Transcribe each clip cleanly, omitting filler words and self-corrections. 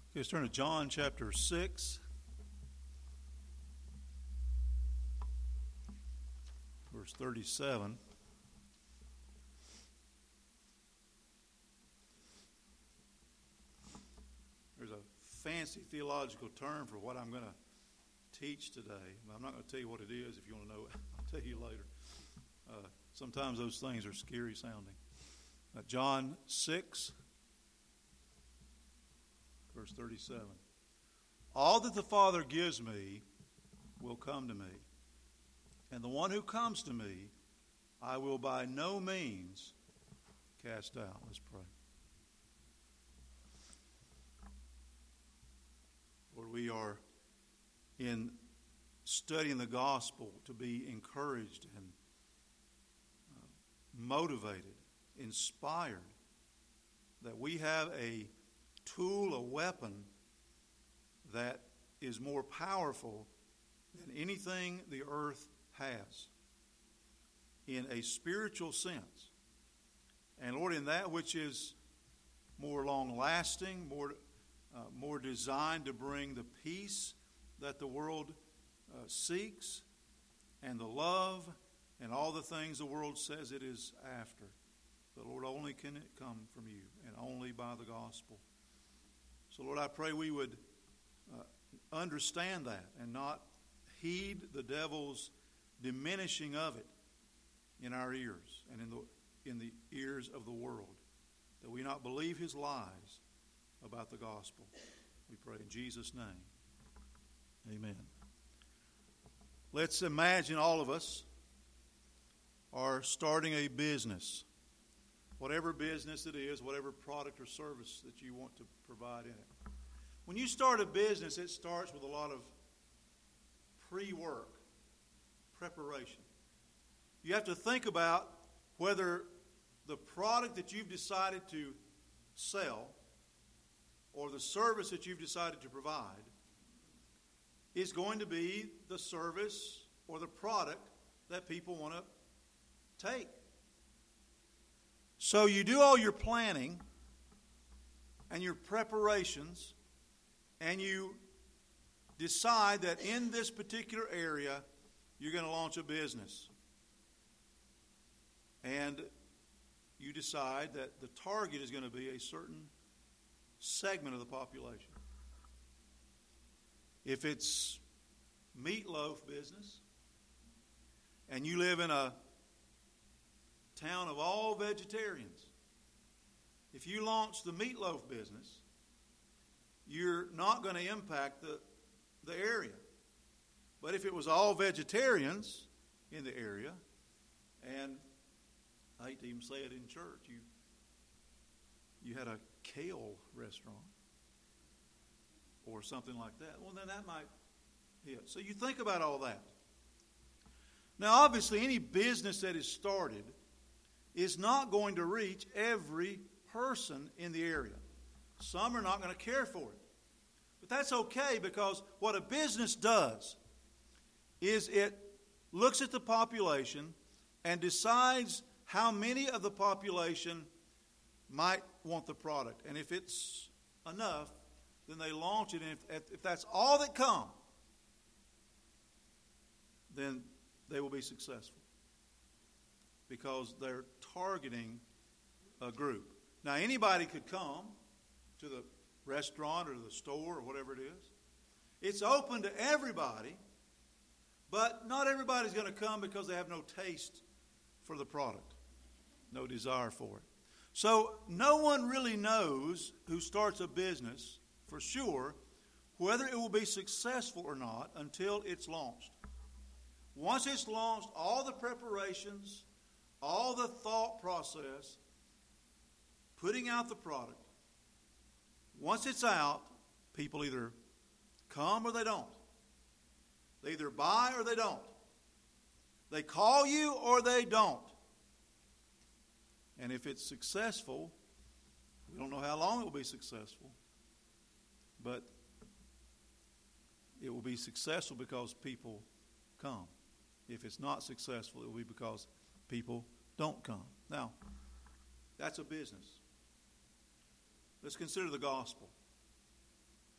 Let's turn to John chapter 6, verse 37. There's a fancy theological term for what I'm going to teach today. I'm not going to tell you what it is. If you want to know it, I'll tell you later. Sometimes those things are scary sounding. John 6, verse 37. All that the Father gives me will come to me, and the one who comes to me I will by no means cast out. Let's pray. Lord, we are in studying the gospel to be encouraged and motivated, inspired, that we have a tool, a weapon that is more powerful than anything the earth has in a spiritual sense. And Lord, in that which is more long-lasting, more designed to bring the peace that the world seeks, and the love and all the things the world says it is after. But Lord, only can it come from you, and only by the gospel. So Lord, I pray we would understand that and not heed the devil's diminishing of it in our ears and in the ears of the world, that we not believe his lies about the gospel. We pray in Jesus' name. Amen. Let's imagine all of us are starting a business. Whatever business it is, whatever product or service that you want to provide in it. When you start a business, it starts with a lot of pre-work, preparation. You have to think about whether the product that you've decided to sell or the service that you've decided to provide is going to be the service or the product that people want to take. So you do all your planning and your preparations, and you decide that in this particular area you're going to launch a business. And you decide that the target is going to be a certain segment of the population. If it's meatloaf business and you live in a town of all vegetarians, if you launch the meatloaf business, you're not going to impact the area. But if it was all vegetarians in the area, and I hate to even say it in church, you had a kale restaurant or something like that, well, then that might hit. So you think about all that. Now, obviously, any business that is started is not going to reach every person in the area. Some are not going to care for it. But that's okay, because what a business does is it looks at the population and decides how many of the population might want the product. And if it's enough, then they launch it. And if that's all that come, then they will be successful, because they're targeting a group. Now, anybody could come to the restaurant or the store or whatever it is. It's open to everybody, but not everybody's going to come because they have no taste for the product, no desire for it. So no one really knows who starts a business for sure whether it will be successful or not until it's launched. Once it's launched, all the preparations, all the thought process, putting out the product, once it's out, people either come or they don't. They either buy or they don't. They call you or they don't. And if it's successful, we don't know how long it will be successful, but it will be successful because people come. If it's not successful, it will be because people don't come. Now, that's a business. Let's consider the gospel.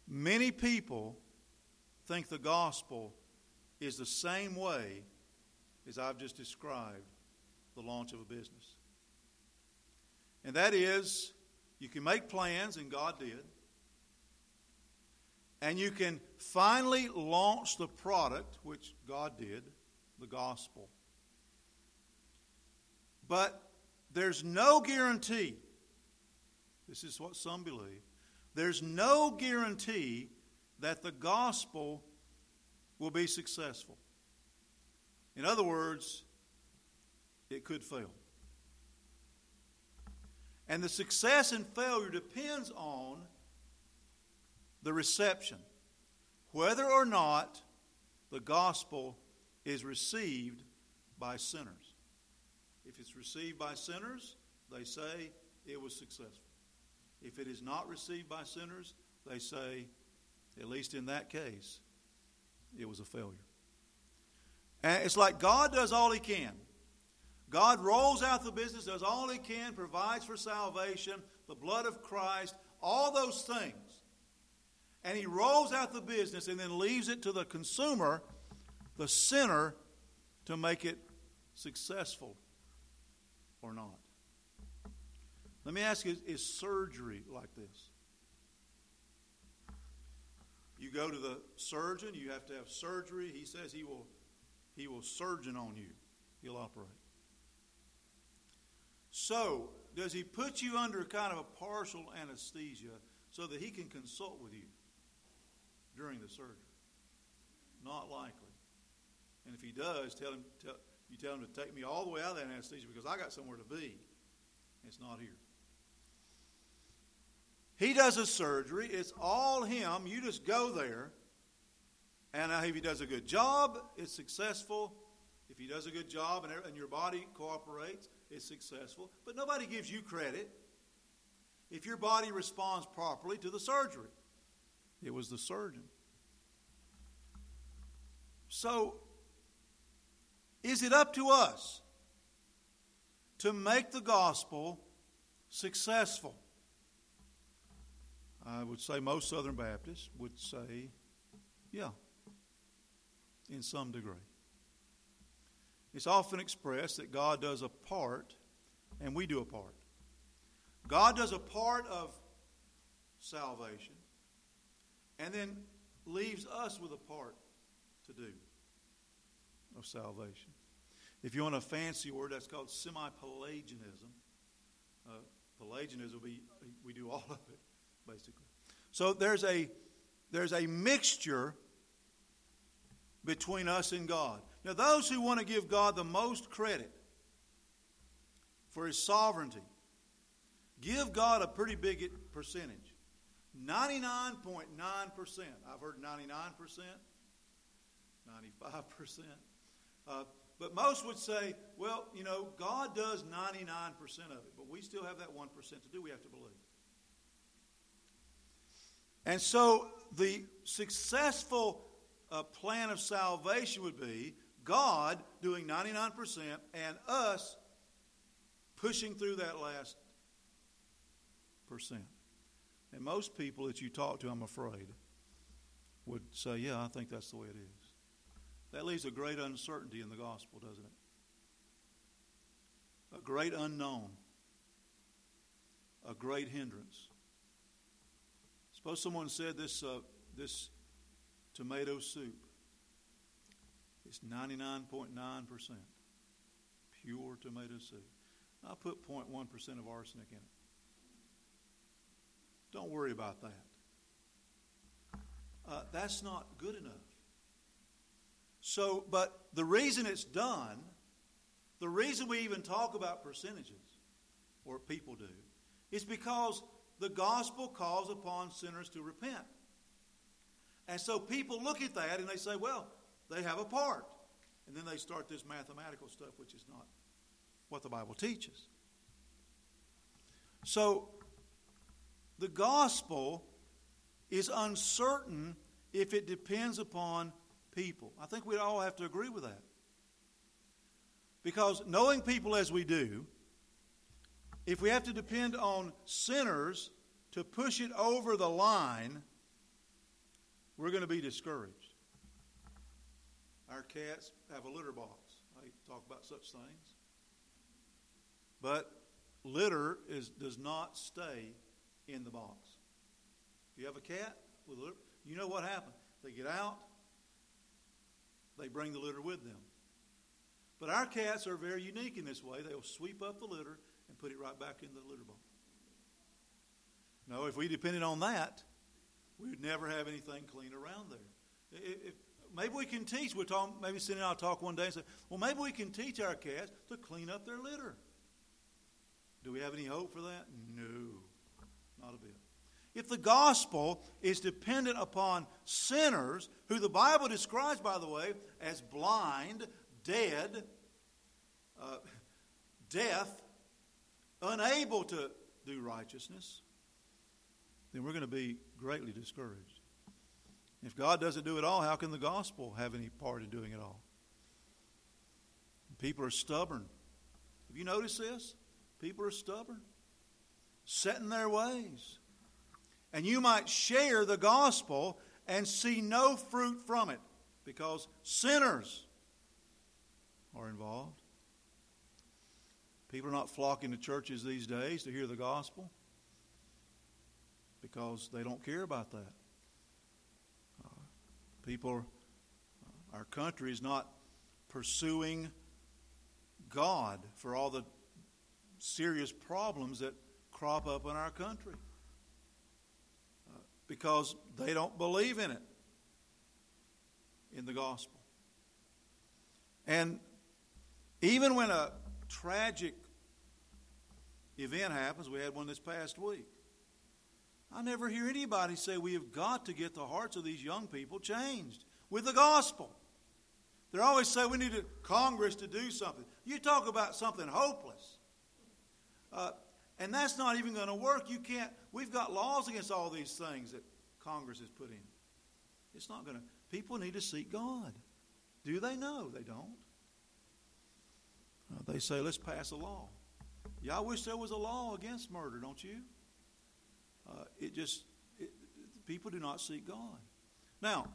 Many people think the gospel is the same way as I've just described the launch of a business. And that is, you can make plans, and God did, and you can finally launch the product, which God did, the gospel. But there's no guarantee, this is what some believe, there's no guarantee that the gospel will be successful. In other words, it could fail. And the success and failure depends on the reception, whether or not the gospel is received by sinners. If it's received by sinners, they say it was successful. If it is not received by sinners, they say, at least in that case, it was a failure. And it's like God does all He can. God rolls out the business, does all He can, provides for salvation, the blood of Christ, all those things. And He rolls out the business and then leaves it to the consumer, the sinner, to make it successful or not. Let me ask you, is surgery like this? You go to the surgeon, you have to have surgery. He says he will surgeon on you. He'll operate. So, does He put you under kind of a partial anesthesia so that He can consult with you during the surgery? Not likely. And if He does, tell him to take me all the way out of that anesthesia because I got somewhere to be. It's not here. He does a surgery. It's all Him. You just go there. And if He does a good job, it's successful. If He does a good job and your body cooperates, it's successful. But nobody gives you credit if your body responds properly to the surgery. It was the surgeon. So, is it up to us to make the gospel successful? I would say most Southern Baptists would say, yeah, in some degree. It's often expressed that God does a part and we do a part. God does a part of salvation and then leaves us with a part to do of salvation. If you want a fancy word, that's called semi-Pelagianism. Pelagianism, we do all of it, basically. So there's a mixture between us and God. Now, those who want to give God the most credit for His sovereignty, give God a pretty big percentage. 99.9%. I've heard 99%, 95%. But most would say, well, God does 99% of it, but we still have that 1% to do. We have to believe. And so the successful plan of salvation would be God doing 99% and us pushing through that last percent. And most people that you talk to, I'm afraid, would say, yeah, I think that's the way it is. That leaves a great uncertainty in the gospel, doesn't it? A great unknown. A great hindrance. Suppose someone said this tomato soup is 99.9% pure tomato soup. I'll put 0.1% of arsenic in it. Don't worry about that. That's not good enough. So, but the reason it's done, the reason we even talk about percentages, or people do, is because the gospel calls upon sinners to repent. And so people look at that and they say, well, they have a part. And then they start this mathematical stuff, which is not what the Bible teaches. So, the gospel is uncertain if it depends upon people. I think we all have to agree with that. Because knowing people as we do, if we have to depend on sinners to push it over the line, we're going to be discouraged. Our cats have a litter box. I talk about such things. But litter does not stay in the box. If you have a cat with a litter, you know what happens. They get out, they bring the litter with them. But our cats are very unique in this way. They'll sweep up the litter and put it right back in the litter box. No, if we depended on that, we would never have anything clean around there. Maybe we can teach. We'll talk. Maybe Cindy and I'll talk one day and say, well, maybe we can teach our cats to clean up their litter. Do we have any hope for that? No, not a bit. If the gospel is dependent upon sinners, who the Bible describes, by the way, as blind, dead, deaf, unable to do righteousness, then we're going to be greatly discouraged. If God doesn't do it all, how can the gospel have any part in doing it all? People are stubborn. Have you noticed this? People are stubborn, set in their ways. And you might share the gospel and see no fruit from it because sinners are involved. People are not flocking to churches these days to hear the gospel because they don't care about that. Our country is not pursuing God for all the serious problems that crop up in our country because they don't believe in it, in the gospel. And even when a tragic event happens, we had one this past week, I never hear anybody say we have got to get the hearts of these young people changed with the gospel. They always say we need Congress to do something. You talk about something hopeless. And that's not even going to work. You can't. We've got laws against all these things that Congress has put in. It's not going to. People need to seek God. Do they know? They don't. They say, let's pass a law. Yeah, I wish there was a law against murder, don't you? People do not seek God. Now,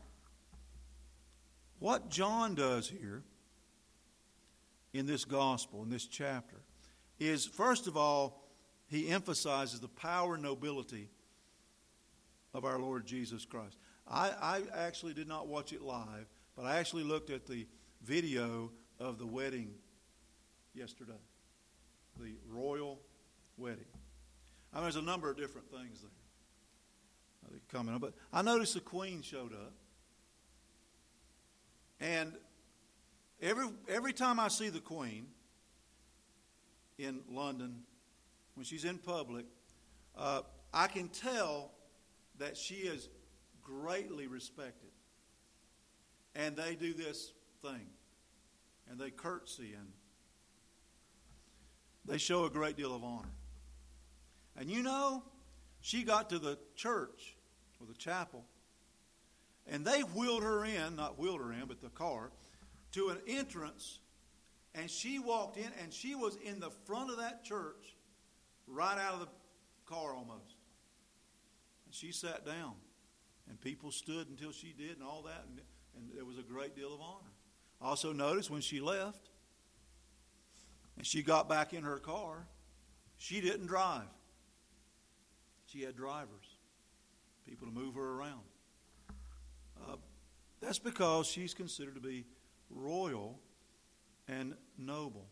what John does here in this gospel, in this chapter, is, first of all, he emphasizes the power and nobility of our Lord Jesus Christ. I actually did not watch it live, but I actually looked at the video of the wedding yesterday, the royal wedding. I mean, there's a number of different things there coming up, but I noticed the Queen showed up, and every time I see the Queen in London, when she's in public, I can tell that she is greatly respected, and they do this thing, and they curtsy, and they show a great deal of honor. And you know, she got to the church, or the chapel, and they wheeled her in, not wheeled her in, but the car, to an entrance, and she walked in, and she was in the front of that church, right out of the car almost. And she sat down, and people stood until she did, and all that, and there was a great deal of honor. I also noticed when she left, and she got back in her car, she didn't drive. She had drivers, people to move her around. That's because she's considered to be royal and noble.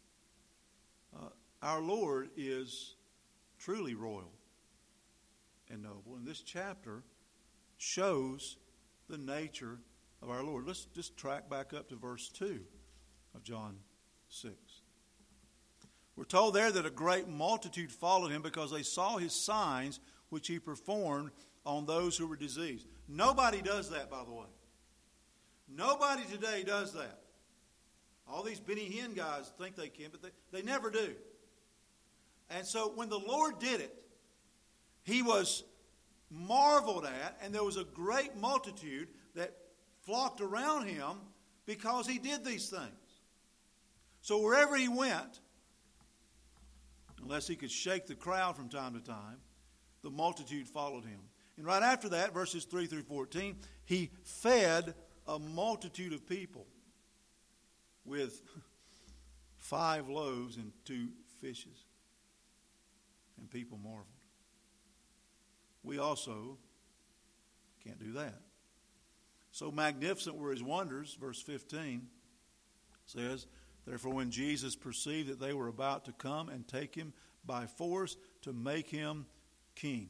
Our Lord is truly royal and noble, and this chapter shows the nature of our Lord. Let's just track back up to verse 2 of John 6. We're told there that a great multitude followed him because they saw his signs which he performed on those who were diseased. Nobody does that, by the way. Nobody today does that. All these Benny Hinn guys think they can, but they never do. And so when the Lord did it, he was marveled at, and there was a great multitude that flocked around him because he did these things. So wherever he went, unless he could shake the crowd from time to time, the multitude followed him. And right after that, verses 3 through 14, he fed a multitude of people with 5 loaves and 2 fishes. And people marveled. We also can't do that. So magnificent were his wonders, verse 15 says, therefore when Jesus perceived that they were about to come and take him by force to make him king.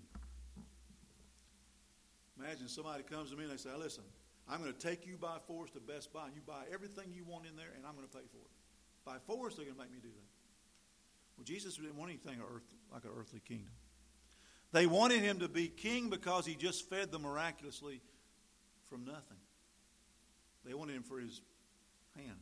Imagine somebody comes to me and they say, listen, I'm going to take you by force to Best Buy, and you buy everything you want in there, and I'm going to pay for it. By force, they're going to make me do that. Well, Jesus didn't want anything like an earthly kingdom. They wanted him to be king because he just fed them miraculously from nothing. They wanted him for his hand.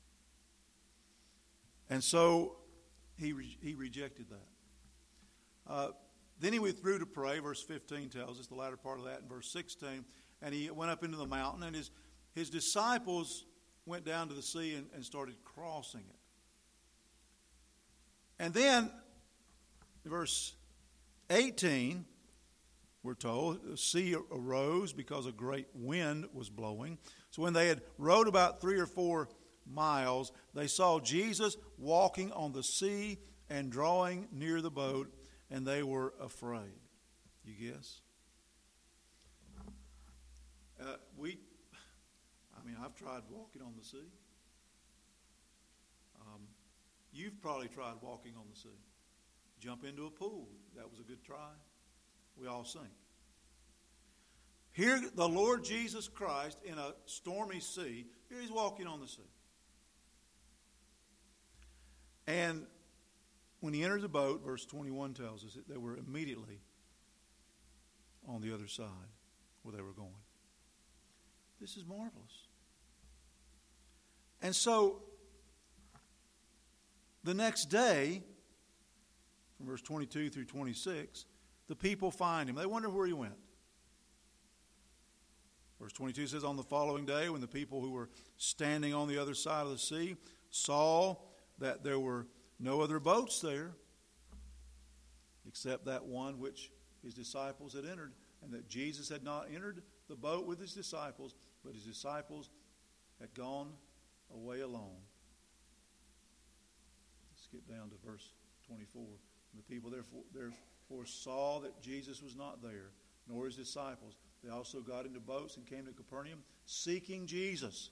And so he rejected that. Then he withdrew to pray, verse 15 tells us, the latter part of that in verse 16. And he went up into the mountain, and his disciples went down to the sea and started crossing it. And then, verse 18, we're told, the sea arose because a great wind was blowing. So when they had rowed about 3 or 4 miles, they saw Jesus walking on the sea and drawing near the boat, and they were afraid. You guess? I've tried walking on the sea. You've probably tried walking on the sea. Jump into a pool. That was a good try. We all sink. Here, the Lord Jesus Christ in a stormy sea, here he's walking on the sea. And when he entered the boat, verse 21 tells us that they were immediately on the other side where they were going. This is marvelous. And so, the next day, from verse 22 through 26, the people find him. They wonder where he went. Verse 22 says, on the following day, when the people who were standing on the other side of the sea saw that there were no other boats there, except that one which his disciples had entered, and that Jesus had not entered the boat with his disciples, but his disciples had gone away alone. Skip down to verse 24. And the people therefore saw that Jesus was not there, nor his disciples. They also got into boats and came to Capernaum, seeking Jesus.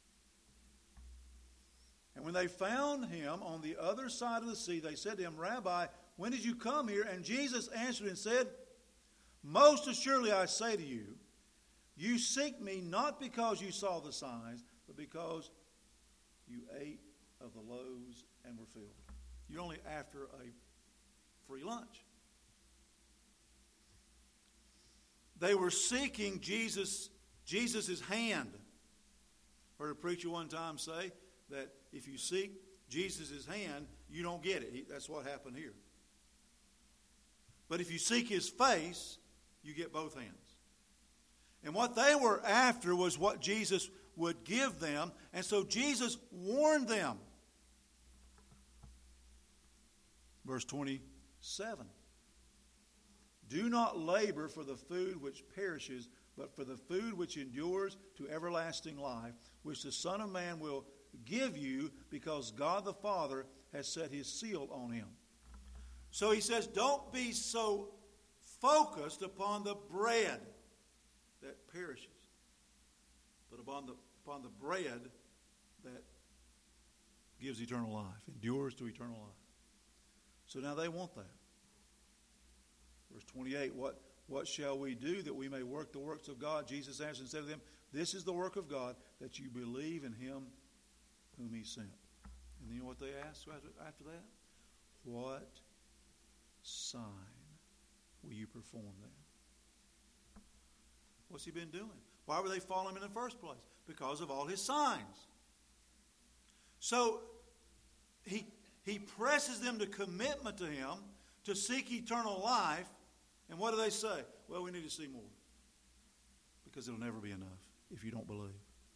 And when they found him on the other side of the sea, they said to him, Rabbi, when did you come here? And Jesus answered and said, most assuredly I say to you, you seek me not because you saw the signs, but because you ate of the loaves and were filled. You're only after a free lunch. They were seeking Jesus' hand. Heard a preacher one time say that if you seek Jesus' hand, you don't get it. That's what happened here. But if you seek his face, you get both hands. And what they were after was what Jesus would give them. And so Jesus warned them. Verse 27. Do not labor for the food which perishes, but for the food which endures to everlasting life, which the Son of Man will give you, because God the Father has set his seal on him. So he says, don't be so focused upon the bread that perishes, but upon the bread that gives eternal life, endures to eternal life. So now they want that. Verse 28, what shall we do that we may work the works of God? Jesus answered and said to them, this is the work of God, that you believe in him whom he sent. And you know what they asked after that? What sign will you perform then? What's he been doing? Why were they following him in the first place? Because of all his signs. So he presses them to commitment to him, to seek eternal life. And what do they say? Well, we need to see more. Because it'll never be enough if you don't believe.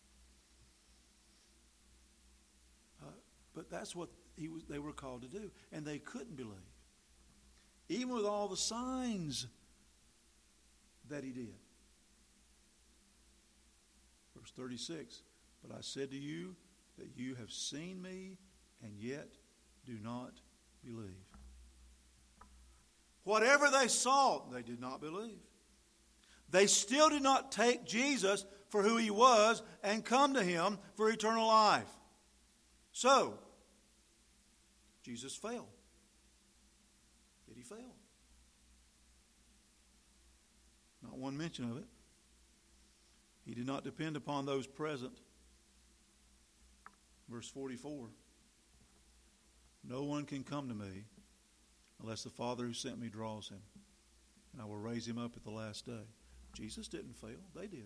But that's what they were called to do. And they couldn't believe. Even with all the signs that he did. Verse 36, but I said to you that you have seen me and yet do not believe. Whatever they saw, they did not believe. They still did not take Jesus for who he was and come to him for eternal life. So, Jesus failed. Did he fail? Not one mention of it. He did not depend upon those present. Verse 44. No one can come to me unless the Father who sent me draws him, and I will raise him up at the last day. Jesus didn't fail. They did.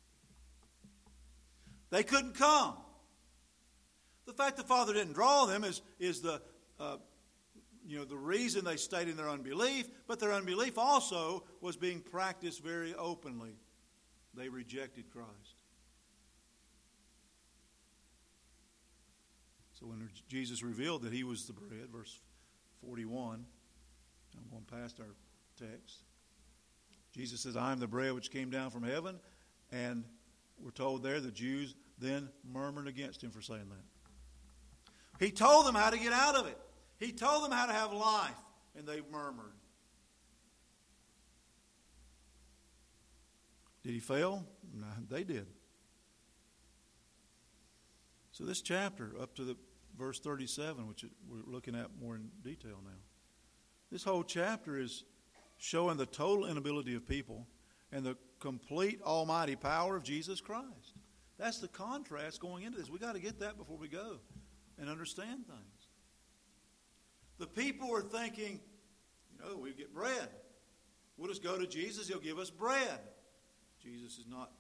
They couldn't come. The fact the Father didn't draw them is the the reason they stayed in their unbelief, but their unbelief also was being practiced very openly. They rejected Christ. So when Jesus revealed that he was the bread, verse 41, I'm going past our text. Jesus says, I am the bread which came down from heaven. And we're told there the Jews then murmured against him for saying that. He told them how to get out of it. He told them how to have life. And they murmured. Did he fail? No, they did. So this chapter, up to the verse 37, which we're looking at more in detail now. This whole chapter is showing the total inability of people and the complete almighty power of Jesus Christ. That's the contrast going into this. We've got to get that before we go and understand things. The people were thinking, we get bread. We'll just go to Jesus. He'll give us bread. Jesus is not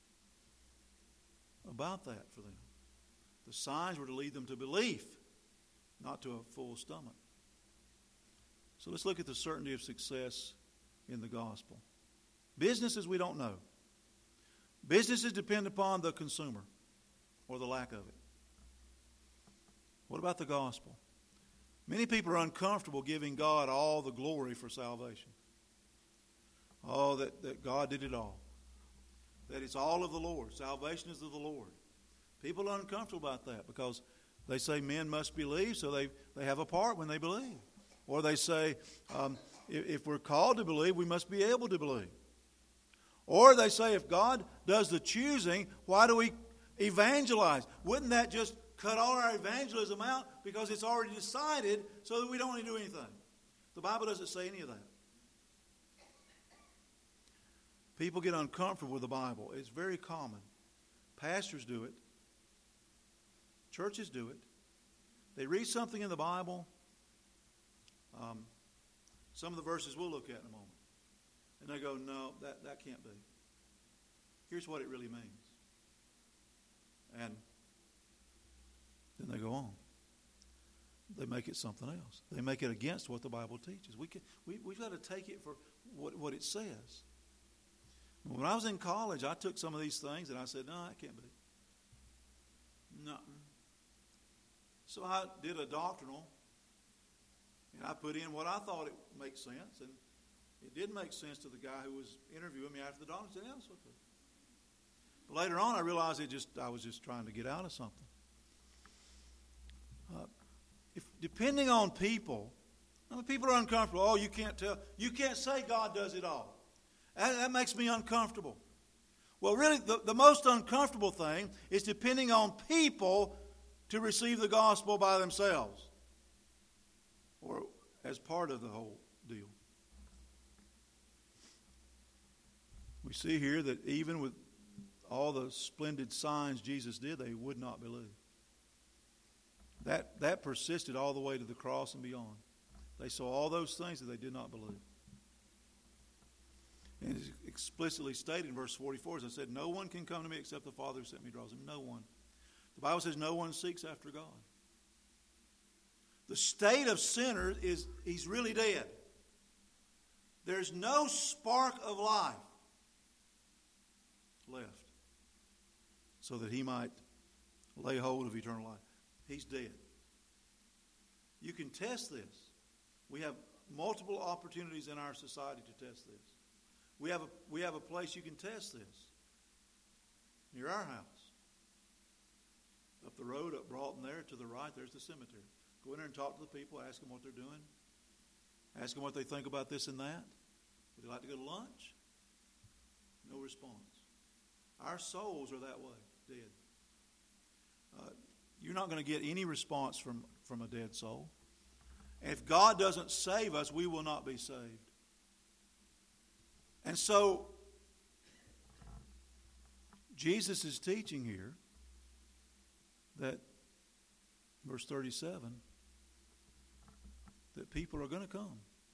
about that for them. The signs were to lead them to belief, not to a full stomach. So let's look at the certainty of success in the gospel. Businesses we don't know. Businesses depend upon the consumer or the lack of it. What about the gospel? Many people are uncomfortable giving God all the glory for salvation. Oh, that God did it all. That it's all of the Lord. Salvation is of the Lord. People are uncomfortable about that because they say men must believe, so they have a part when they believe. Or they say, if we're called to believe, we must be able to believe. Or they say, if God does the choosing, why do we evangelize? Wouldn't that just cut all our evangelism out because it's already decided so that we don't need to do anything? The Bible doesn't say any of that. People get uncomfortable with the Bible. It's very common. Pastors do it. Churches do it. They read something in the Bible. Some of the verses we'll look at in a moment. And they go, no, that can't be. Here's what it really means. And then they go on. They make it something else. They make it against what the Bible teaches. We've got to take it for what it says. When I was in college, I took some of these things and I said, no, that can't be. No. So I did a doctrinal, and I put in what I thought it makes sense, and it did make sense to the guy who was interviewing me after the doctor. He said, yeah, that's okay. But later on, I realized I was just trying to get out of something. If depending on people, people are uncomfortable. Oh, you can't tell. You can't say God does it all. That makes me uncomfortable. Well, really, the most uncomfortable thing is depending on people to receive the gospel by themselves or as part of the whole deal. We see here that even with all the splendid signs Jesus did, they would not believe. That persisted all the way to the cross and beyond. They saw all those things that they did not believe. And it's explicitly stated in verse 44, as I said, no one can come to me except the Father who sent me draws him. No one. The Bible says no one seeks after God. The state of sinners is he's really dead. There's no spark of life left so that he might lay hold of eternal life. He's dead. You can test this. We have multiple opportunities in our society to test this. We have a place you can test this. Near our house. Up the road, up Broughton there, to the right, there's the cemetery. Go in there and talk to the people, ask them what they're doing. Ask them what they think about this and that. Would they like to go to lunch? No response. Our souls are that way, dead. You're not going to get any response from a dead soul. And if God doesn't save us, we will not be saved. And so, Jesus is teaching here that, verse 37, that people are going to come.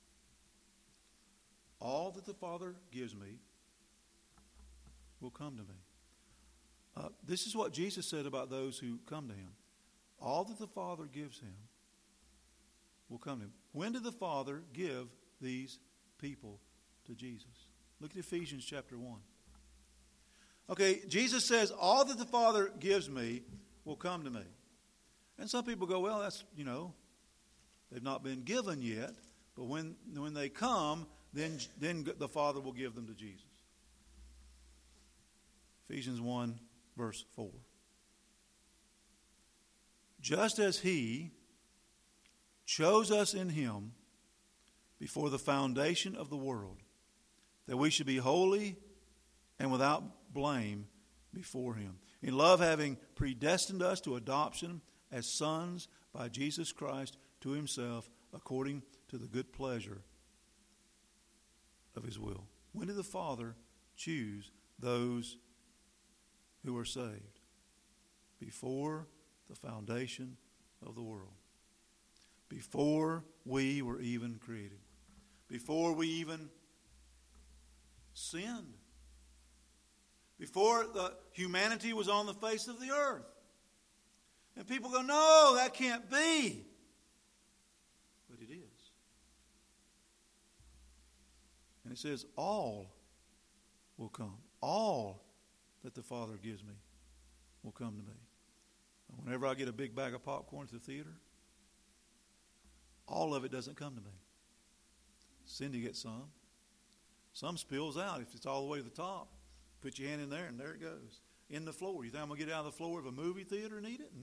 All that the Father gives me will come to me. This is what Jesus said about those who come to Him. All that the Father gives Him will come to Him. When did the Father give these people to Jesus? Look at Ephesians chapter 1. Okay, Jesus says, all that the Father gives me will come to me. And some people go, well, that's, they've not been given yet. But when they come, then the Father will give them to Jesus. Ephesians 1, verse 4. Just as He chose us in Him before the foundation of the world, that we should be holy and without blame before Him. In love, having predestined us to adoption as sons by Jesus Christ to Himself, according to the good pleasure of His will. When did the Father choose those who are saved? Before the foundation of the world. Before we were even created. Before we even sinned. Before the humanity was on the face of the earth. And people go, no, that can't be. But it is. And it says, all will come. All that the Father gives me will come to me. Whenever I get a big bag of popcorn at the theater, all of it doesn't come to me. Cindy gets some. Some spills out if it's all the way to the top. Put your hand in there and there it goes. In the floor. You think I'm going to get out of the floor of a movie theater and eat it?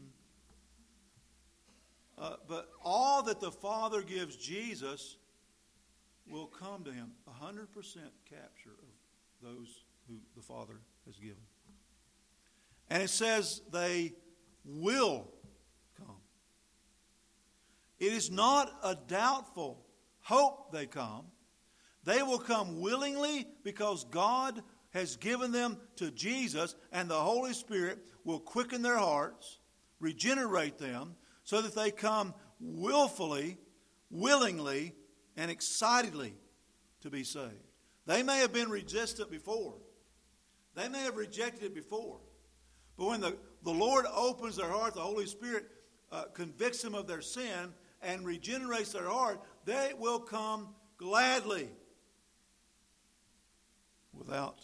But all that the Father gives Jesus will come to Him. 100% capture of those who the Father has given. And it says they will come. It is not a doubtful hope they come. They will come willingly because God has given them to Jesus, and the Holy Spirit will quicken their hearts, regenerate them, so that they come willfully, willingly, and excitedly to be saved. They may have been resistant before. They may have rejected it before. But when the Lord opens their heart, the Holy Spirit convicts them of their sin and regenerates their heart, they will come gladly without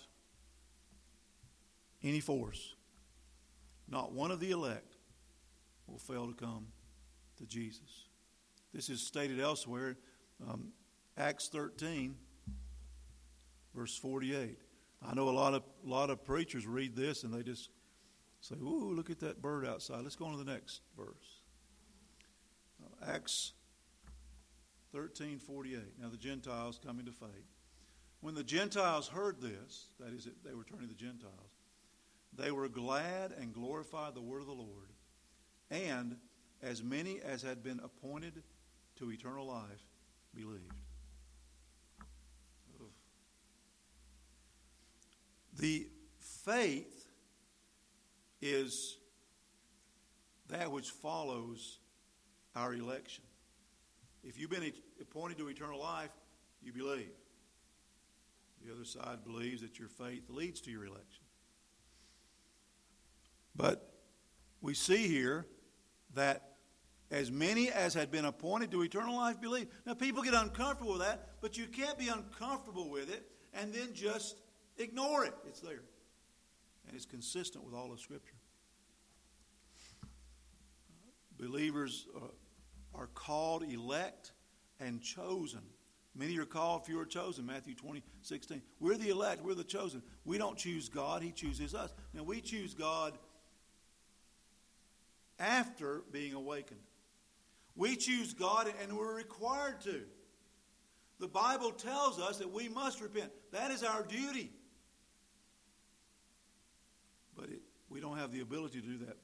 any force. Not one of the elect will fail to come to Jesus. This is stated elsewhere, Acts 13, verse 48. I know a lot of preachers read this and they just say, ooh, look at that bird outside. Let's go on to the next verse. Acts 13:48. Now the Gentiles coming to faith. When the Gentiles heard this, that is, they were turning to the Gentiles, they were glad and glorified the word of the Lord. And as many as had been appointed to eternal life believed. The faith is that which follows our election. If you've been appointed to eternal life, you believe. The other side believes that your faith leads to your election. But we see here that as many as had been appointed to eternal life believe. Now people get uncomfortable with that, but you can't be uncomfortable with it and then just ignore it. It's there. And it's consistent with all of Scripture. Believers are called, elect, and chosen Many are called, few are chosen, Matthew 20:16. We're the elect, we're the chosen. We don't choose God, He chooses us. Now, we choose God after being awakened. We choose God, and we're required to. The Bible tells us that we must repent. That is our duty. But we don't have the ability to do that.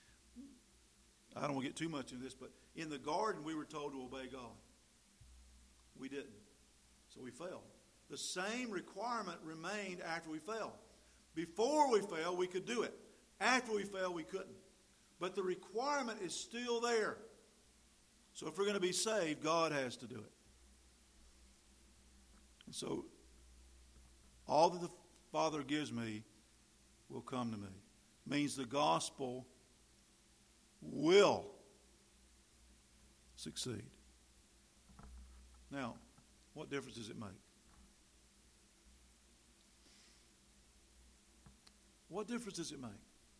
I don't want to get too much into this, but in the garden we were told to obey God. We didn't. So we fell. The same requirement remained after we fell. Before we fell, we could do it. After we fell, we couldn't. But the requirement is still there. So if we're going to be saved, God has to do it. And so all that the Father gives me will come to me. It means the gospel will succeed. Now, what difference does it make? What difference does it make?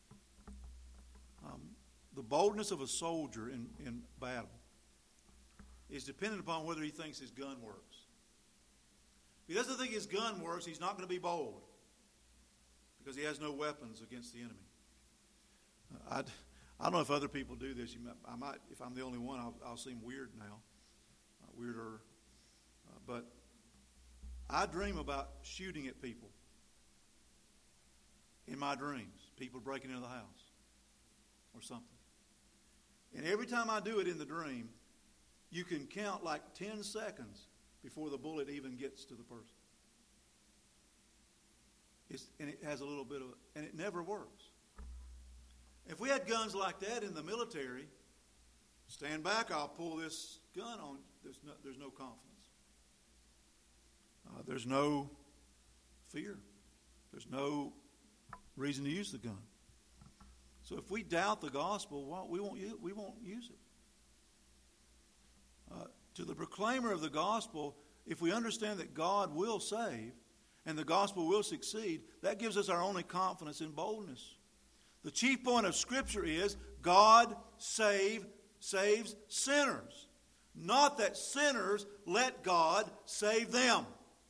The boldness of a soldier in battle is dependent upon whether he thinks his gun works. If he doesn't think his gun works, he's not going to be bold because he has no weapons against the enemy. I don't know if other people do this. I might, if I'm the only one, I'll seem weird now, weirder. But I dream about shooting at people in my dreams, people breaking into the house or something. And every time I do it in the dream, you can count like 10 seconds before the bullet even gets to the person. And it has a little bit of, and it never works. If we had guns like that in the military, stand back, I'll pull this gun on. There's no confidence. There's no fear. There's no reason to use the gun. So if we doubt the gospel, well, we won't use it. To the proclaimer of the gospel, if we understand that God will save and the gospel will succeed, that gives us our only confidence and boldness. The chief point of Scripture is God saves sinners. Not that sinners let God save them.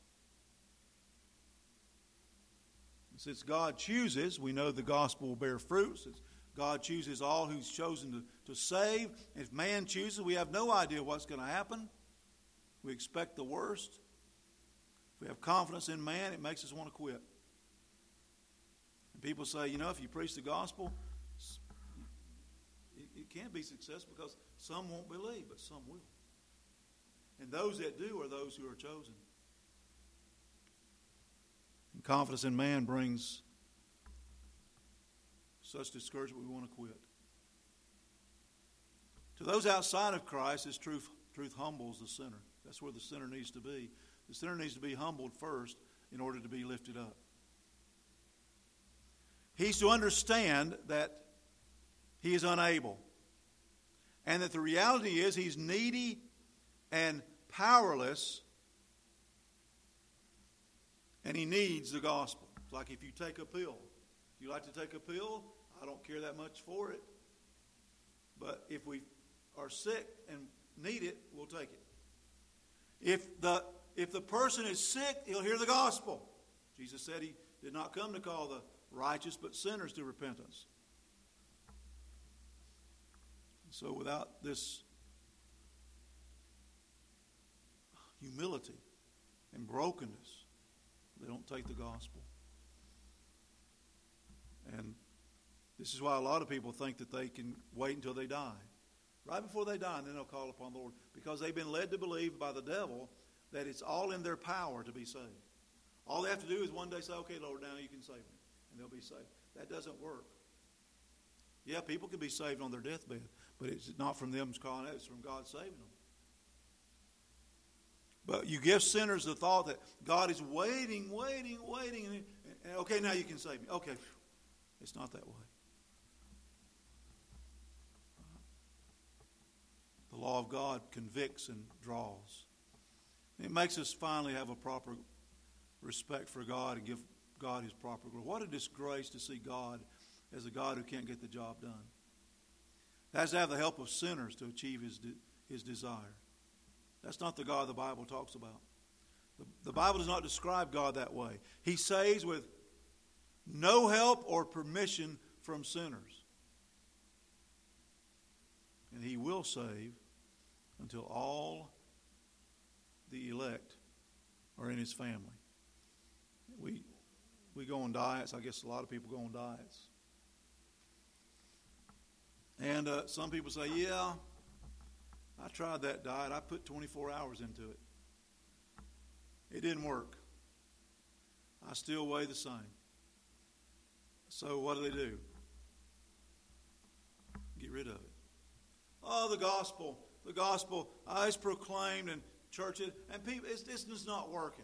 Since God chooses, we know the gospel will bear fruit. Since God chooses all who's chosen to save. If man chooses, we have no idea what's going to happen. We expect the worst. If we have confidence in man, it makes us want to quit. And people say, if you preach the gospel, it can't be successful because some won't believe, but some will. And those that do are those who are chosen. And confidence in man brings such discouragement we want to quit. To those outside of Christ, this truth humbles the sinner. That's where the sinner needs to be. The sinner needs to be humbled first in order to be lifted up. He's to understand that he is unable. And that the reality is he's needy and powerless. And he needs the gospel. It's like if you take a pill. If you like to take a pill, I don't care that much for it. But if we are sick and need it, we'll take it. If the person is sick, he'll hear the gospel. Jesus said he did not come to call the righteous, but sinners to repentance. So without this humility and brokenness, they don't take the gospel. And this is why a lot of people think that they can wait until they die. Right before they die, and then they'll call upon the Lord. Because they've been led to believe by the devil that it's all in their power to be saved. All they have to do is one day say, okay, Lord, now you can save me. And they'll be saved. That doesn't work. Yeah, people can be saved on their deathbed, but it's not from them calling out, it's from God saving them. But you give sinners the thought that God is waiting, and okay, now you can save me. Okay, it's not that way. The law of God convicts and draws. It makes us finally have a proper respect for God and give God His proper glory. What a disgrace to see God as a God who can't get the job done. He has to have the help of sinners to achieve His desire. That's not the God the Bible talks about. The Bible does not describe God that way. He saves with no help or permission from sinners. And He will save until all the elect are in His family. We go on diets. I guess a lot of people go on diets. And some people say, yeah, I tried that diet. I put 24 hours into it. It didn't work. I still weigh the same. So what do? Get rid of it. Oh, the gospel. It's proclaimed in churches, and people, it's just not working.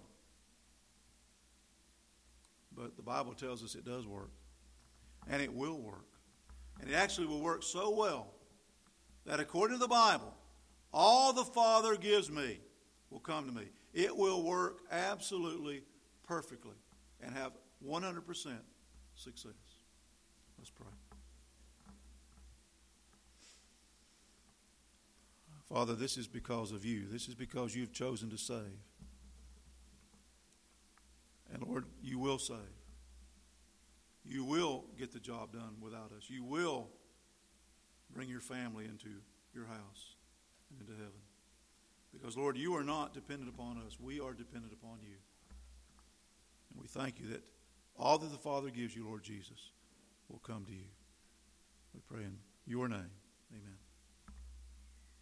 But the Bible tells us it does work. And it will work. And it actually will work so well that according to the Bible, all the Father gives me will come to me. It will work absolutely perfectly and have 100% success. Let's pray. Father, this is because of you. This is because you've chosen to save. And Lord, you will save. You will get the job done without us. You will bring your family into your house and into heaven. Because, Lord, you are not dependent upon us. We are dependent upon you. And we thank you that all that the Father gives you, Lord Jesus, will come to you. We pray in your name. Amen.